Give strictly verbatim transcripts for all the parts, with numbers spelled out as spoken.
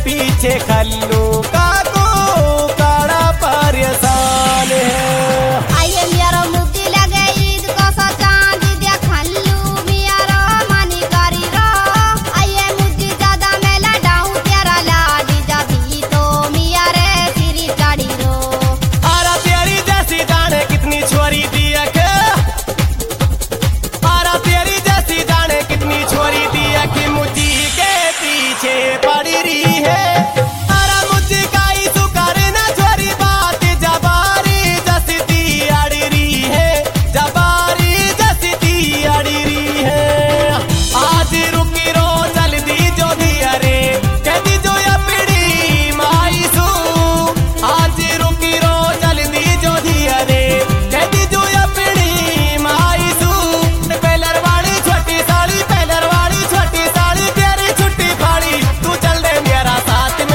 पीछे खल्लू का को काड़ा परेशान है। आइए मेरा मुद्दी लगे ईद को सा चांद दिया खल्लू मियारा मानी करी रो। आइए मुद्दी ज्यादा मैं लडाऊं तेरा लाडी जबी तो मिया रे सिरी चढ़ी रो। आरा तेरी जैसी जाने कितनी छोरी दिया के, आरा तेरी जैसी जाने कितनी छोरी दिया कि मुझी के पीछे पड़ी रही है। आरा मुझी का ही सुकर न छोरी बात जबारी जसती अड़ी रही है, जबारी जसती अड़ी रही है। आज रुकी रो जल्दी जो दिया रे कहती जो या पीड़ी माई सू। आज रुकी रो जल्दी जो दिया रे कहती जो या पीड़ी माई सू। पहलर वाली छोटी साड़ी, पहलर वाली छोटी साड़ी तेरी छुट्टी फाड़ी, तू चल दे मेरा साथ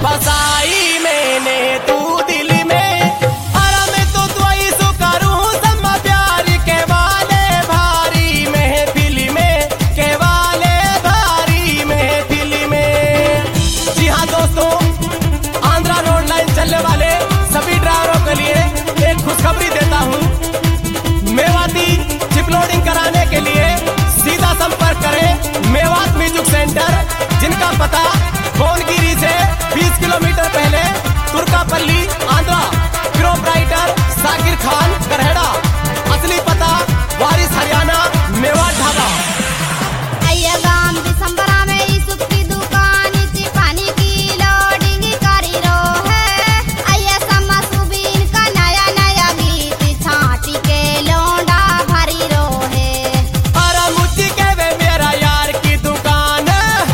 बसाई मैंने तू दिल में, अरे मैं तो त्वई सु करूं सब प्यार के वाले भारी महफिल में, के वाले भारी महफिल में। जी हाँ दोस्तों, आंध्रा रोड लाइन चलने वाले सभी ड्राइवरों के लिए एक खुशखबरी देता हूँ। मेवाती चिप लोडिंग कराने के लिए सीधा संपर्क करें मेवात म्यूजिक सेंटर, जिनका पता भुवनगिरी से बीस किलोमीटर पहले तुर्कापल्ली आंध्रा। प्रोपराइटर साकिर खान करहेड़ा। असली पता वारिस हरियाणा मेवात ढाबा। अय्या गाम दिसंबरा में यूसुफ की दुकान ची पानी की लोडिंग करी रो है। अय्या समा सुबीन का नया नया गीत छाटी के लोंडा भरी रो है। अरे मुझे कहवे मेरा यार की दुकान,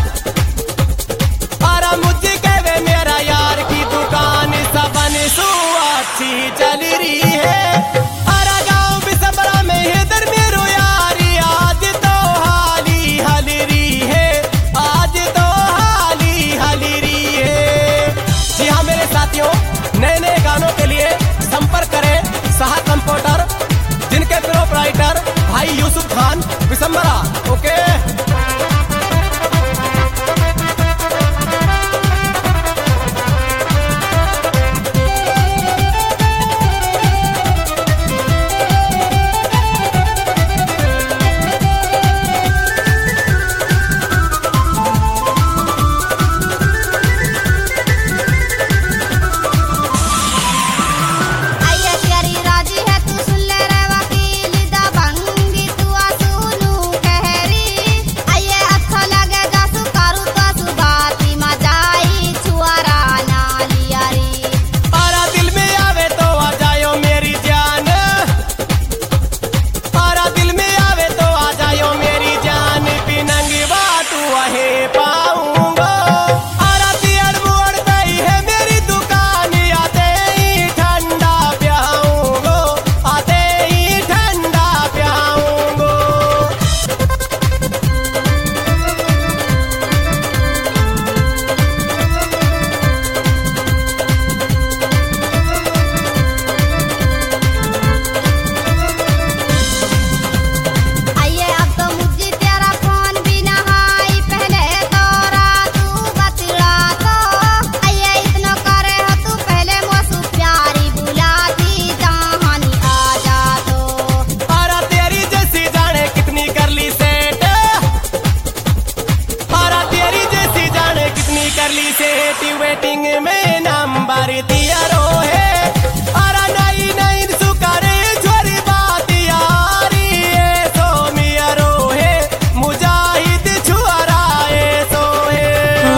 अरे मुझे कहवे मेरा यार की दुकान सबन सु अच्छी चल रही है। अरे गाँव बिसबरा में इधर मेरो यारी आज तो हाली हल रही है, आज तो हाली हल रही है। जी हाँ मेरे साथियों, नए नए गानों के लिए संपर्क करें सहा कंप्यूटर, जिनके प्रोपराइटर भाई यूसुफ खान बिसम्बरा। ओके। अय्या तेरी राजी है तू सुन ले रे वकील दा भंगी तू सुनू कहरी। अय्या अच्छा लगे जासु करू तो सुबाती मजाई छुआरा नालियारी। अरे दिल में आवे तो आ जायो मेरी जान, अरे दिल में आवे तो आ जायो मेरी जान, पिनंगी बातू आहे पाऊंगा। अरे तियर मुड़ गई है मेरी दुकान, आते ही ठंडा प्याऊंगा, आते ही ठंडा प्याऊंगा। अय्या अब तो मुझे तेरा फोन भी ना हाई, पहले तो रातू बतला तो। अय्या इतना करे हो तू पहले मोसु प्यारी बुलाती जहानी आ जा तो। अरे तेरी जैसी जाने कितनी कर ली सेट, अरे तेरी जैसी जाने कितनी कर ली सेट, वेटिंग में नंबर दिया रो है। अरे नई नई सुकारे छोरी बात यारी है, सो मिया रो है मुजाहिद छुआरा है सो है।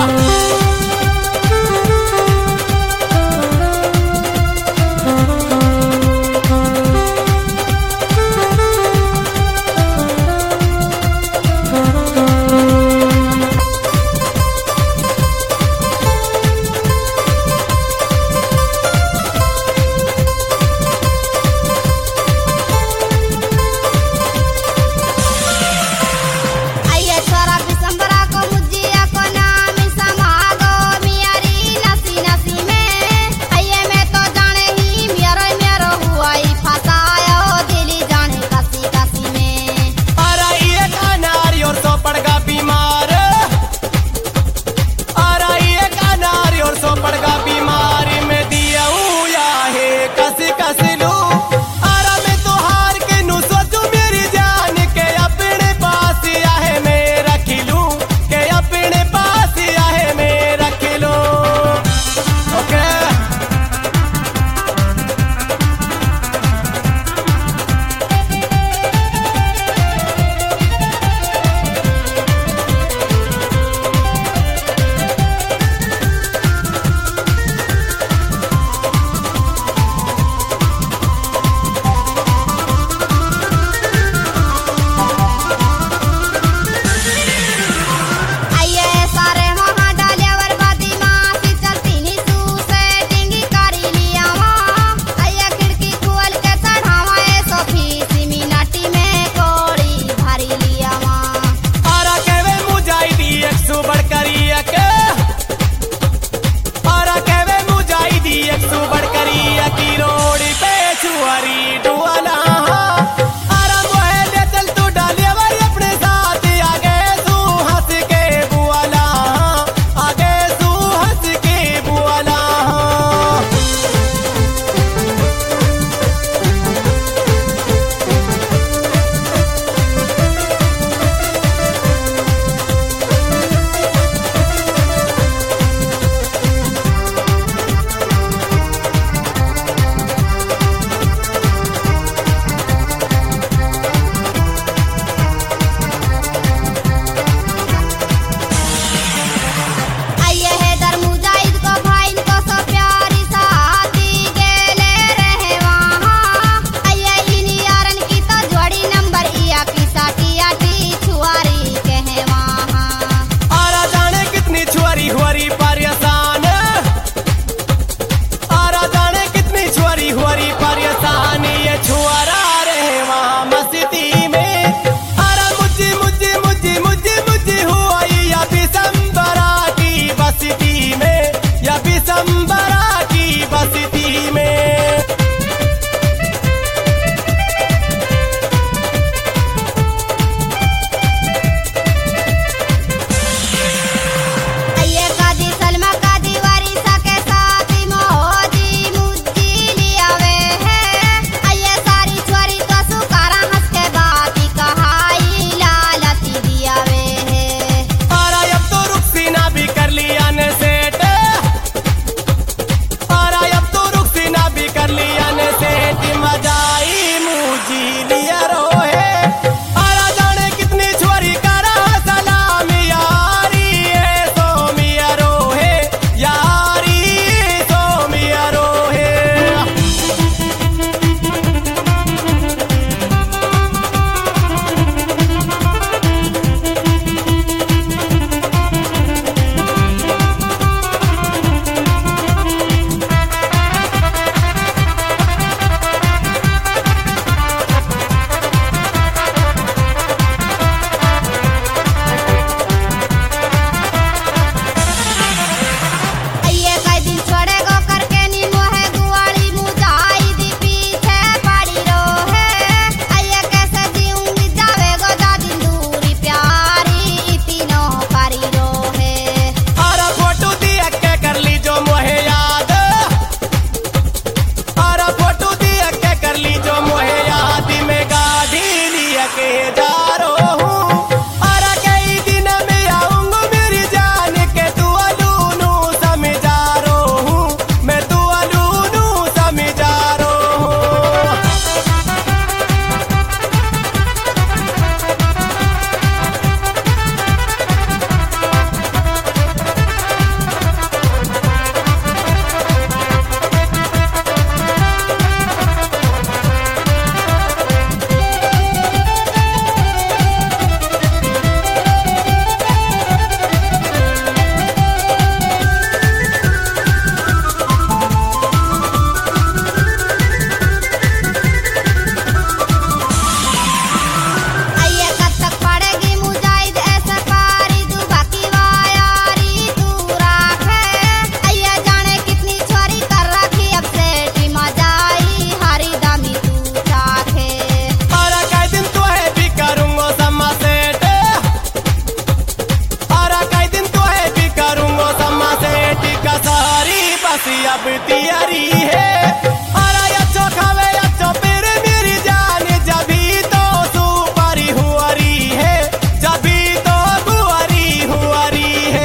बसी अब तियारी है। अरे अच्छो खावे अच्छो फिर मेरी जान, जभी तो सुपारी हुआरी है, जभी तो गुआरी हुआरी है।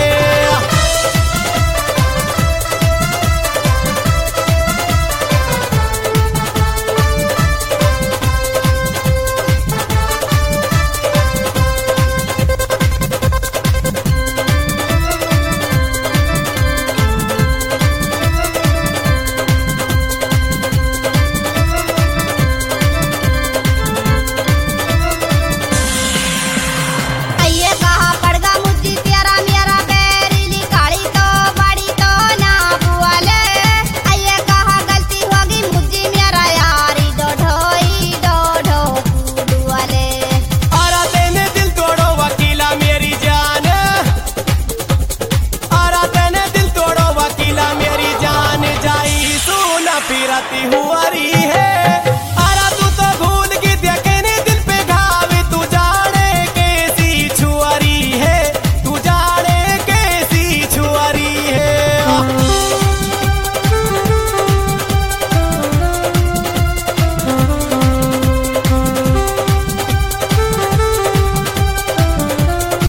आइए कहा पड़गा मुझी तेरा मेरा बैरीली काली तो बड़ी तो ना बुआले। आइए कहा गलती होगी मुझी मेरा यारी दो ढोई दो ढो कूदुआले। अरे तेने दिल तोड़ो वकीला मेरी जान, अरे तेने दिल तोड़ो वकीला मेरी जान, जाई सुना फिरती हुआ